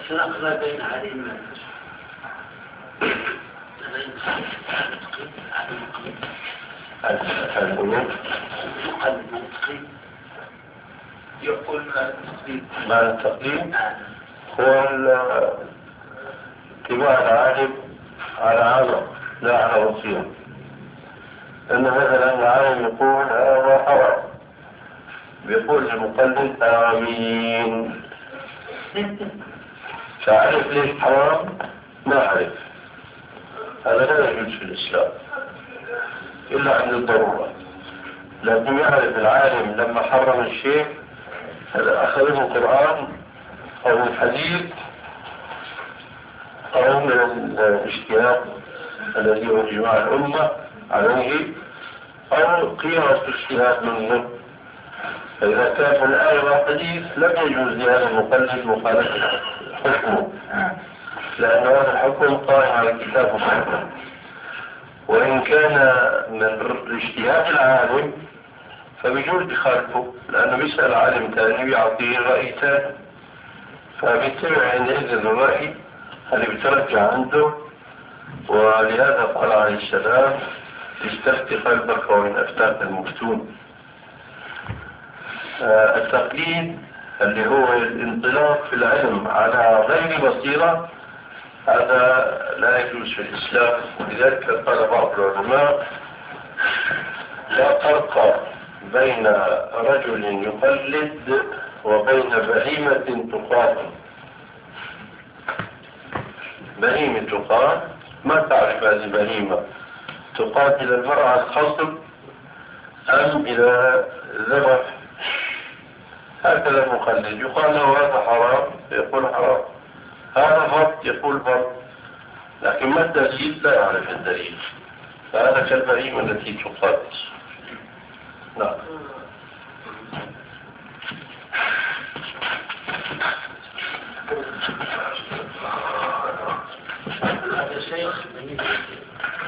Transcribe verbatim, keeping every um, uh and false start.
الفرق ما بين عالم القلوب يقول التقليد معنى التقليد هو اتباع العالم على عرض لا على وصية. لأن مثلا العالم يقول هذا حرام، بيقول المقلد آمين، فعرف ليش حرام؟ ما عرف. هذا لا يجوز في الإسلام إلا عند الضرورة. لكن يعرف العالم لما حرم الشيء هذا أخذه القرآن أو الحديث أو من الاجتهاد الذي هو إجماع الأمة عليه أو قيمة الاجتهاد منه. فإذا كان الآية والحديث لم يجوز لهذا المقلد مخالفة حكمه، لأن هذا الحكم قائم على الكتاب والسنة. وإن كان من اجتهاد العالم فبيجوز يخالفه، لأنه بيسأل عالم ثاني بيعطيه رأي ثاني، فبيتبع عندئذ الرأي اللي بترجع عنده. ولهذا قال عليه السلام استفتي قلبك ومن أفتاك المفتون. آه التقليد اللي هو الانطلاق في العلم على غير بصيرة هذا لا يجوز في الإسلام. ولذلك قال بعض العلماء لا فرق بين رجل يقلد وبين بهيمة تقاتل. بهيمة تقاتل ما تعرف هذه البهيمة تقاتل المرأة الخصم أم إلى ذبح. هكذا المقلد يقال له هذا حرام يقول حرام، هذا فرض يقول فرض، لكن ما الدليل؟ لا يعرف الدليل. فهذا كالبهيمة التي تقاتل. نعم. هذا شيخ